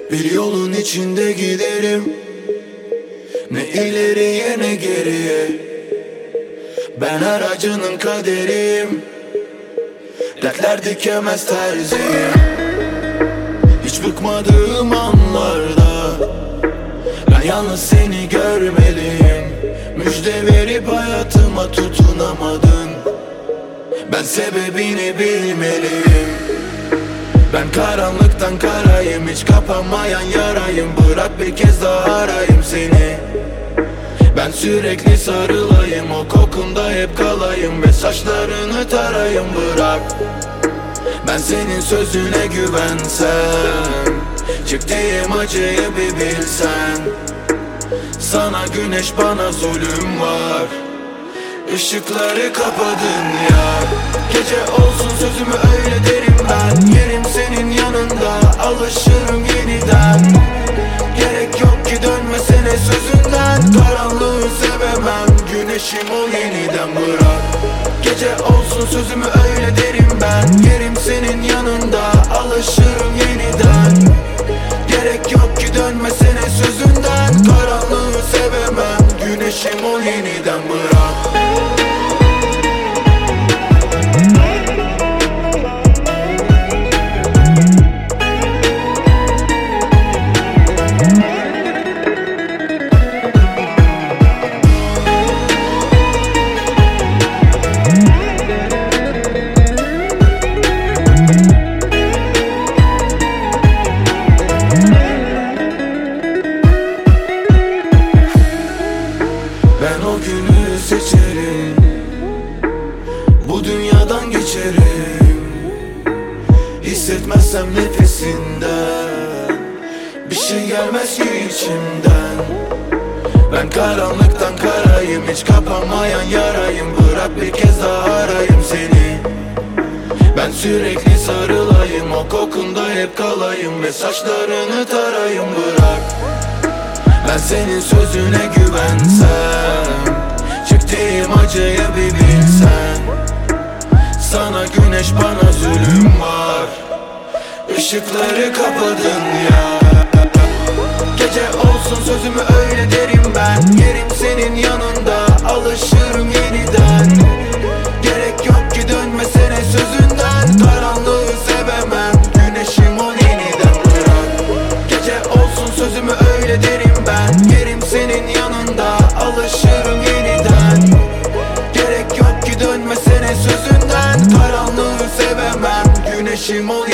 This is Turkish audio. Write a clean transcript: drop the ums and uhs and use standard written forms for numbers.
Bir yolun içinde giderim, ne ileriye ne geriye. Ben her acının kaderiyim, dertler dikemez terziyim. Hiç bıkmadığım anlarda ben yalnız seni görmeliyim. Müjde verip hayatıma tutunamadın, ben sebebini bilmeliyim. Ben karanlıktan karayım, hiç kapanmayan yarayım. Bırak bir kez daha arayayım seni. Ben sürekli sarılayım, o kokunda hep kalayım ve saçlarını tarayım. Bırak, ben senin sözüne güvensem, çektiğim acıyı bir bilsen. Sana güneş, bana zulüm var, Işıkları kapadın ya. Gece olsun sözümü öyle derim ben. Yerim senin yanında, alışırım yeniden. Gerek yok ki dönmesene sözünden. Karanlığı sevemem, güneşim ol yeniden. Bırak, gece olsun sözümü öyle derim ben. Yerim senin yanında, alışırım yeniden. Gerek yok ki dönmesene sözünden. Karanlığı sevemem, güneşim ol yeniden. Bırak. Ben o günü seçerim, bu dünyadan geçerim. Hissetmezsem nefesinden bir şey gelmez ki içimden. Ben karanlıktan karayım, hiç kapanmayan yarayım. Bırak bir kez daha arayayım seni. Ben sürekli sarılayım, o kokunda hep kalayım ve saçlarını tarayım. Bırak, ben senin sözüne güvensem, çektiğim acıyı bir bilsen. Sana güneş, bana zulüm var, Işıkları kapadın ya. Gece olsun sözümü öyle derim ben. Yerim senin yanında, alışırım yeniden. Gerek yok ki dönmesene sözünden. Karanlığı sevemem, güneşim ol yeniden. Bırak, gece olsun sözümü öyle derim ben. Yerim senin yanında, alışırım yeniden. Gerek yok ki dönmesene sözünden. Karanlığı sevemem, güneşim ol